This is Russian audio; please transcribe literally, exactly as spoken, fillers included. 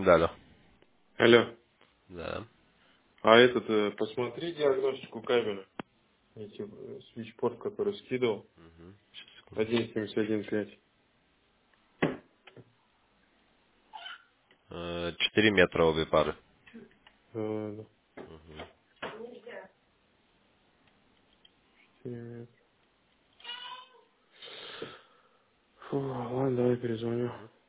Да, да. Алло. Да. А этот, э, посмотри диагностику кабеля. Эти э, свитчпорт, который скидывал. Мгм. Сейчас, секунду. один семьдесят один пять. Э, Четыре метра обе пары. Э, да. Мгм. Фу, ладно, давай перезвоню.